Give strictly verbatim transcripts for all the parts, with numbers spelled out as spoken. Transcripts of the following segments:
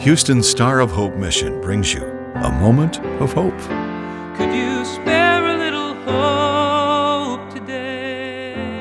Houston's Star of Hope mission brings you a moment of hope. Could you spare a little hope today?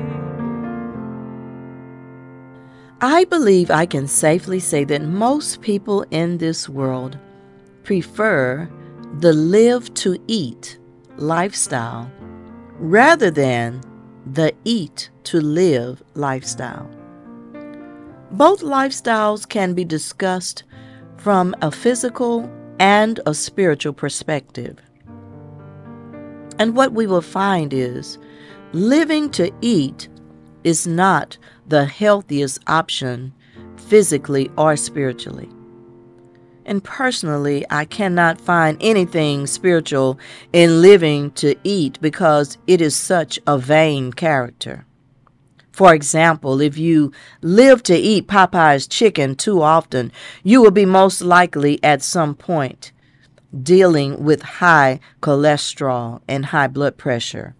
I believe I can safely say that most people in this world prefer the live to eat lifestyle rather than the eat to live lifestyle. Both lifestyles can be discussed from a physical and a spiritual perspective. And what we will find is living to eat is not the healthiest option physically or spiritually. And personally, I cannot find anything spiritual in living to eat because it is such a vain character. For example, if you live to eat Popeye's chicken too often, you will be most likely at some point dealing with high cholesterol and high blood pressure.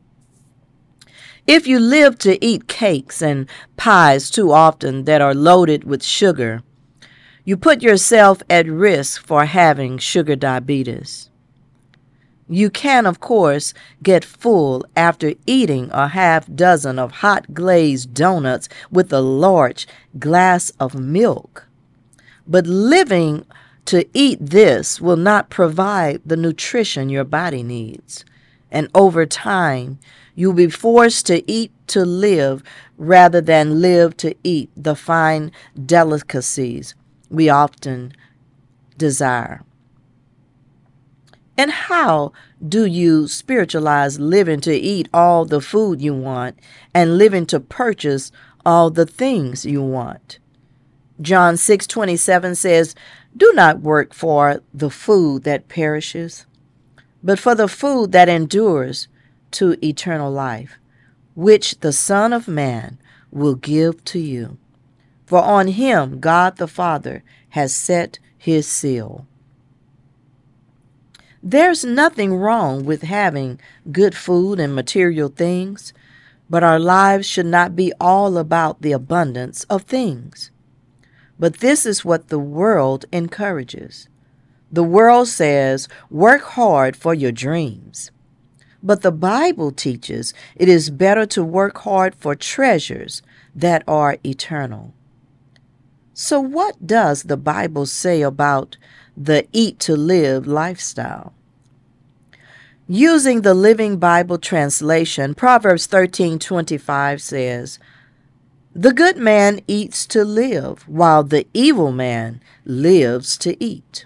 If you live to eat cakes and pies too often that are loaded with sugar, you put yourself at risk for having sugar diabetes. You can, of course, get full after eating a half dozen of hot glazed donuts with a large glass of milk. But living to eat this will not provide the nutrition your body needs. And over time, you'll be forced to eat to live rather than live to eat the fine delicacies we often desire. And how do you spiritualize living to eat all the food you want and living to purchase all the things you want? John six twenty-seven says, "Do not work for the food that perishes, but for the food that endures to eternal life, which the Son of Man will give to you. For on him God the Father has set his seal." There's nothing wrong with having good food and material things, but our lives should not be all about the abundance of things. But this is what the world encourages. The world says, work hard for your dreams. But the Bible teaches it is better to work hard for treasures that are eternal. So what does the Bible say about the eat to live lifestyle? Using the Living Bible translation, Proverbs thirteen twenty-five says, "The good man eats to live, while the evil man lives to eat."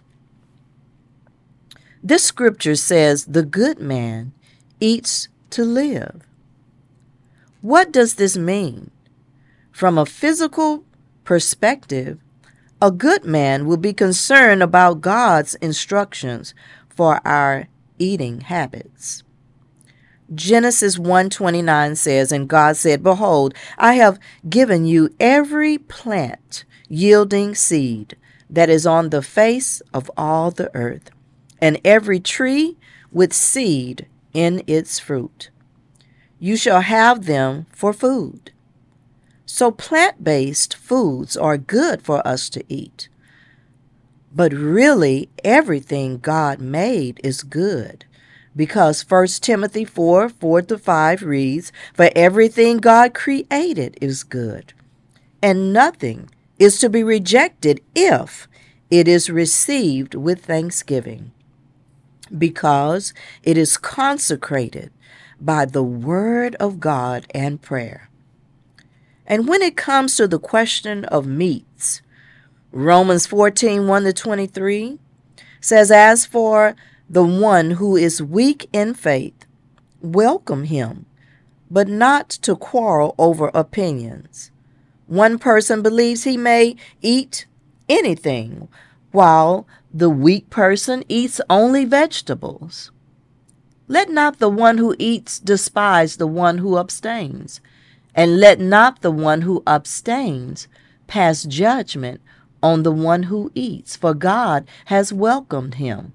This scripture says the good man eats to live. What does this mean? From a physical perspective, a good man will be concerned about God's instructions for our eating habits. Genesis one twenty-nine says, "And God said, Behold, I have given you every plant yielding seed that is on the face of all the earth, and every tree with seed in its fruit. You shall have them for food." So plant-based foods are good for us to eat. But really, everything God made is good, because First Timothy four, four to five reads, "For everything God created is good, and nothing is to be rejected if it is received with thanksgiving, because it is consecrated by the word of God and prayer." And when it comes to the question of meats, Romans fourteen, one to twenty-three says, "As for the one who is weak in faith, welcome him, but not to quarrel over opinions. One person believes he may eat anything, while the weak person eats only vegetables. Let not the one who eats despise the one who abstains, and let not the one who abstains pass judgment on the one who eats, for God has welcomed him.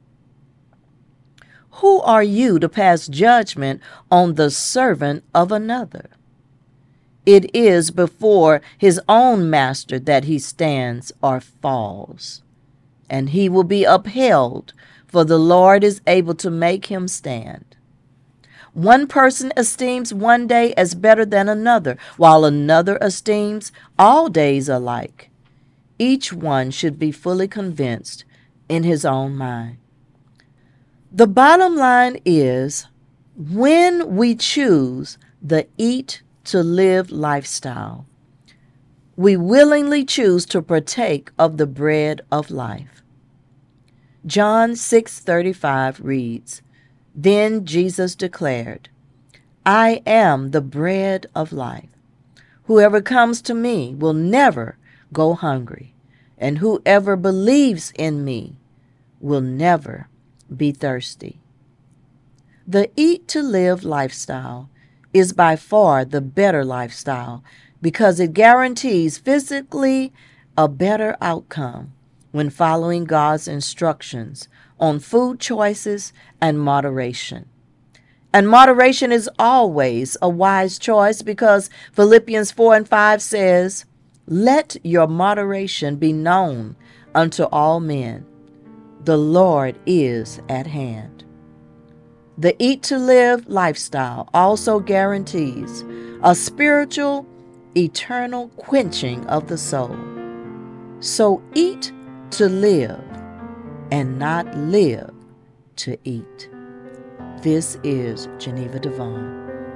Who are you to pass judgment on the servant of another? it is before his own master that he stands or falls, and he will be upheld, for the Lord is able to make him stand. One person esteems one day as better than another, while another esteems all days alike. Each one should be fully convinced in his own mind. The bottom line is, when we choose the eat to live lifestyle, we willingly choose to partake of the bread of life. John six thirty-five reads, "Then Jesus declared, I am the bread of life. Whoever comes to me will never go hungry, and whoever believes in me will never be thirsty." The eat to live lifestyle is by far the better lifestyle because it guarantees physically a better outcome when following God's instructions on food choices and moderation. And moderation is always a wise choice because Philippians four and five says, "Let your moderation be known unto all men. The Lord is at hand." The eat to live lifestyle also guarantees a spiritual, eternal quenching of the soul. So eat to live and not live to eat. This is Geneva Devon.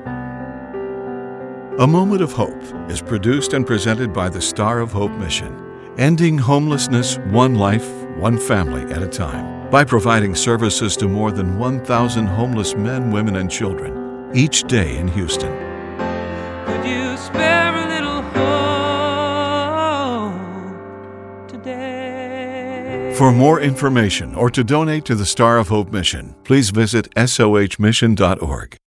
A Moment of Hope is produced and presented by the Star of Hope Mission, ending homelessness one life, one family at a time, by providing services to more than one thousand homeless men, women, and children each day in Houston. Could you spare a little hope today? For more information or to donate to the Star of Hope Mission, please visit S O H mission dot org.